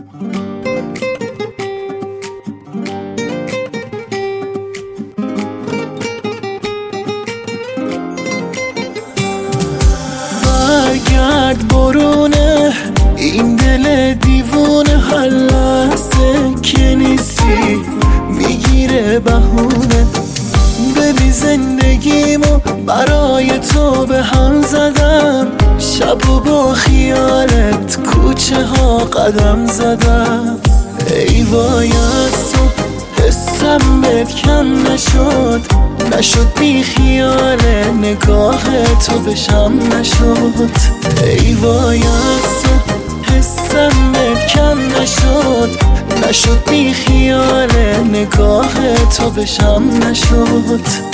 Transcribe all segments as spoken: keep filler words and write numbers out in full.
برگرد برونه این دل دیوونه، هر لحظه که نیستی میگیره بهونه. ببین زندگیمو برای تو به هم زدم، شب و با خیالت کوچه ها قدم زدم. ای وای از تو حسم بهت کم نشد، نشد بی خیال نگاه تو بشم نشد. ای وای از تو حسم بهت کم نشد، نشد بی خیال نگاه تو بشم نشد.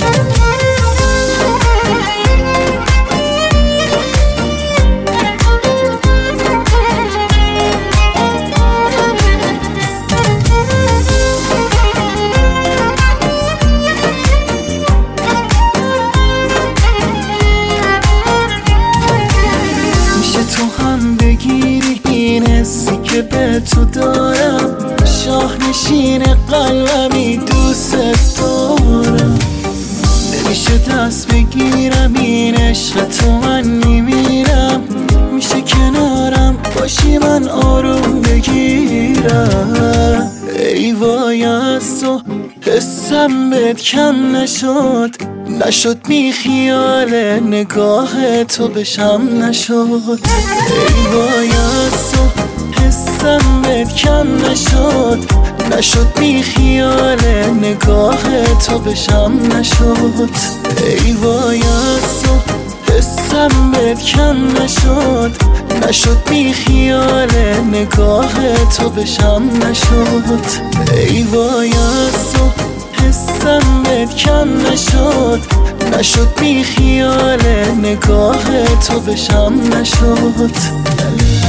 تو هم بگیری این حسی که به تو دارم، شاه نشین قلبمی دوست دارم. نمیشه دست بگیرم این عشق تو، من میمیرم. میشه کنارم باشی من آروم بگیرم. ای وای از تو حسم بهت کم نشد، نشد بی خیال نگاه تو بشم نشد. ای وای از تو حسم بهت کم نشد، نشد بی خیال نگاه تو بشم نشد. ای وای از تو حسم بهت کم نشد، نشد بی خیال نگاه تو بشم نشد. ای وای از تو حسم بهت کم نشد، نشد بی خیال نگاه تو بشم نشد.